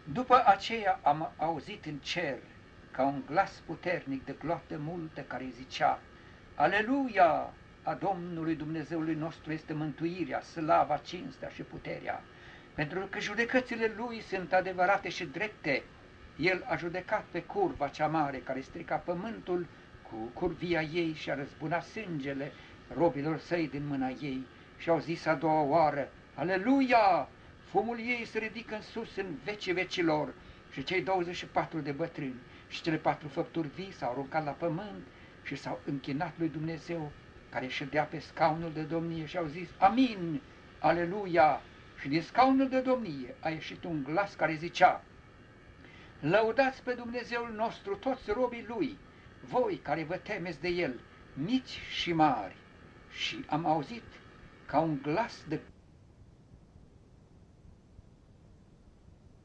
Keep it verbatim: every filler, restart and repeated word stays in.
După aceea am auzit în cer, ca un glas puternic de gloată multă, care zicea: Aleluia! A Domnului Dumnezeului nostru este mântuirea, slava, cinstea și puterea, pentru că judecățile Lui sunt adevărate și drepte. El a judecat pe curva cea mare care strica pământul cu curvia ei și a răzbunat sângele robilor săi din mâna ei și au zis a doua oară: Aleluia! Fumul ei se ridică în sus în vecii vecilor. Și cei douăzeci și patru de bătrâni și cele patru făpturi vii s-au aruncat la pământ și s-au închinat lui Dumnezeu, care ședea pe scaunul de domnie, și au zis: Amin, aleluia! Și din scaunul de domnie a ieșit un glas care zicea: Lăudați pe Dumnezeul nostru toți robii Lui, voi care vă temeți de El, mici și mari. Și am auzit ca un glas de